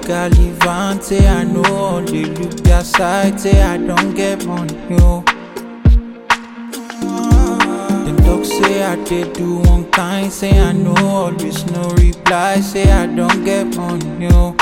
Gallivant, say I know all they look their side, say I don't get money, yo. Them dogs say I did do one kind, say I know always no reply, say I don't get money, yo.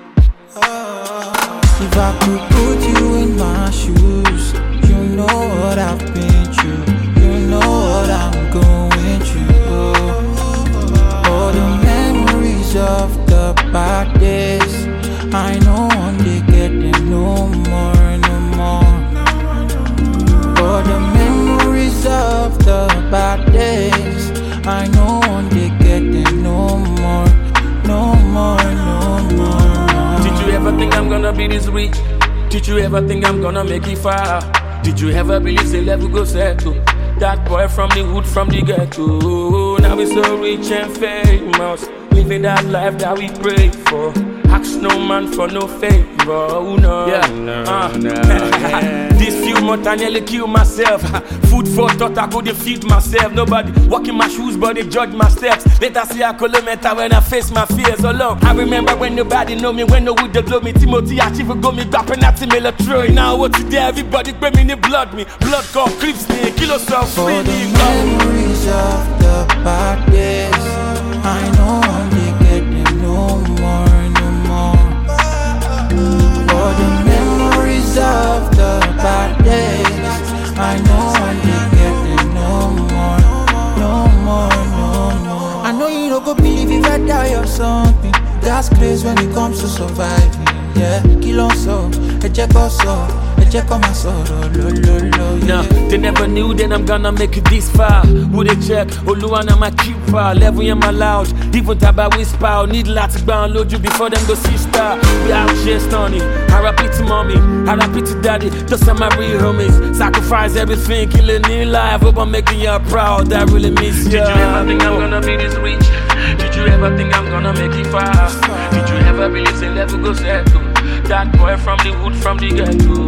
If I could put you in my shoes, you know what I've been through, you know what I'm going through. All the memories of the bad days, I know one day get them no more, no more. All the memories of the bad days, I know one day get them no more, no more, no more. Did you ever think I'm gonna be this rich? Did you ever think I'm gonna make it far? Did you ever believe say level go settle? That boy from the hood, from the ghetto. Now we so rich and famous, living that life that we pray for. Ask no man for no favor, oh no. Yeah. This few months I nearly kill myself. Food for thought I couldn't feed myself. Nobody walking my shoes but they judge my steps. Later see I kilometer when I face my fears alone. I remember when nobody know me, when no would blow me. Timothy achieve go me grapping at him Troy. Now what today everybody bring me the blood me. Blood call clips me, kill us off. For the memories of the bad days, I know they get them no more. For the memories of the bad days, I know they get them no more, no more, no more. I know you don't go believe if I die or something. That's crazy when it comes to surviving. Yeah, kill on so, a check also, a check on my soul, lo. Nah, they never knew that I'm gonna make it this far. Would they check? Oluwana my keeper, level in my loud. Even taba whisper, need lots to download you before them go see star. We out here stunning. R.I.P. to mommy, R.I.P. to daddy. Just some my real homies. Sacrifice everything, killing in life. Hope I'm making you proud. I really miss you. Did you ever think I'm gonna be this rich? Did you ever think I'm gonna make it far? Did you ever believe say level go settle? That boy from the hood, from the ghetto.